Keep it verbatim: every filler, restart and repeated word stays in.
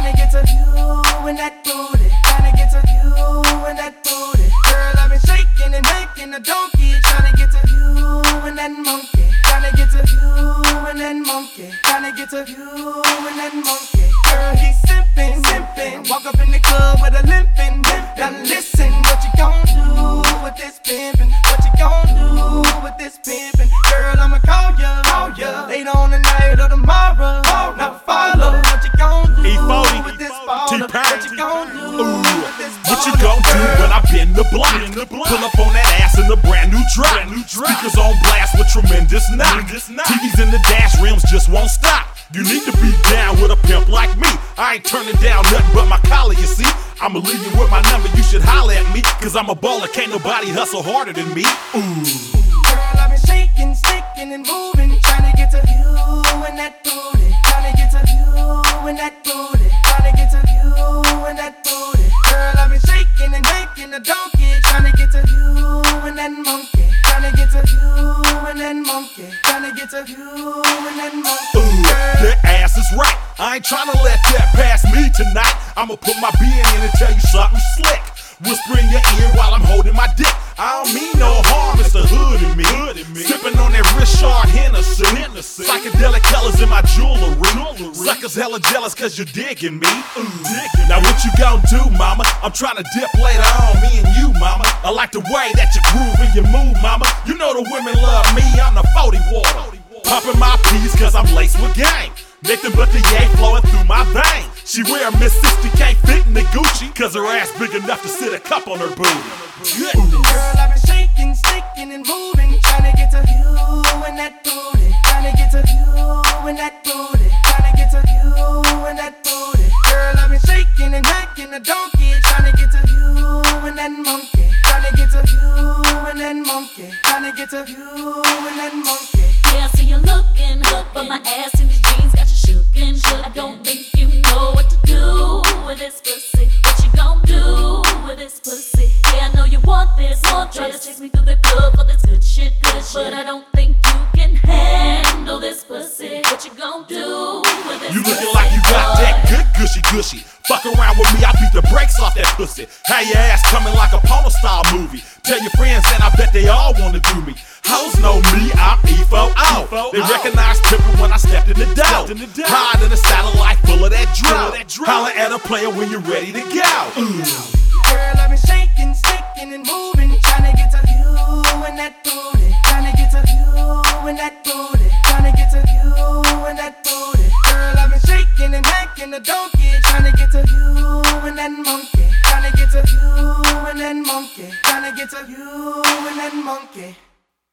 tryna get to you and that booty, tryna get to you and that booty. Girl, I've been shaking and making a donkey, tryna get to you and that monkey, tryna get to you and that monkey, tryna get to you and that monkey. Girl, he's simping, simping, walk up in the club with a limping. Now listen, what you gon' do with this pimpin'? What you gon' do with this pimpin'? Girl, I'ma call ya, call ya later on the night or tomorrow. Now follow what you gon' do E forty, with this baller. What you gon' do with this baller? What you gon' do when I bend the block? Pull up on that ass in a brand new drop. Speakers on blast with tremendous knock. T Vs in the dash, rims just won't stop. You need to be down with a pimp like me. I ain't turning down nothing but my collar, you see. I'ma leave you with my number, you should holler at me. Cause I'm a baller, can't nobody hustle harder than me. Ooh. Girl, I've been shaking, sticking and moving, trying to get to you and that booty, trying to get to you and that booty, trying to get to you and that booty. Girl, I've been shaking and making a donkey, trying to get to you and that monkey, trying to get to you and that monkey, trying to get to you and that monkey. Ooh, that ass is right. I ain't tryna let that pass me tonight. I'ma put my being in and tell you something slick. Whisper in your ear while I'm holding my dick. I don't mean no harm, it's the hood in me. Sipping on that Richard Hennessy. Psychedelic colors in my jewelry. Suckers hella jealous cause you're digging me. Now what you gon' do, mama? I'm tryna dip later on, me and you, mama. I like the way that you groove and you move, mama. You know the women love me, I'm the forty water. Popping my peas cause I'm laced with gang. Nothing but the yay flowing through my veins. She wear a Miss sixty, can't fit in the Gucci cause her ass big enough to sit a cup on her booty. Girl, I've been shaking, sticking and moving, trying to get to you and that booty, trying to get to you and that booty, trying to get to you and that booty. Girl, I've been shaking and making a donkey, trying to get to you and that monkey, trying to get to you and that monkey, trying to get to you and that monkey. Yeah, I see you looking, but my ass in these jeans got you shookin'. I don't think you know what to do with this pussy. What you gon' do with this pussy? Yeah, I know you want this. Try to chase me through the club for this good shit, good shit. But I don't think you can handle this pussy. What you gon' do with this You pussy? looking like you got that good gushy gushy. Fuck around with me, I beat the brakes off that pussy. Have your ass coming like a porno style movie. Tell your friends and I bet they all wanna do me. Hoes know me, I'm E four O. They recognize pimpin' when I stepped in the dough. Hide in a satellite full of that drill. Holler at a player when you're ready to go. Ooh. Girl, I've been shaking, sticking and moving, trying to get to you and that booty, trying to get to you and that booty, trying to get to you and that booty. Girl, I've been shaking and making a donkey, trying to get to you and that monkey, trying to get to you and that monkey, trying to get to you and that monkey.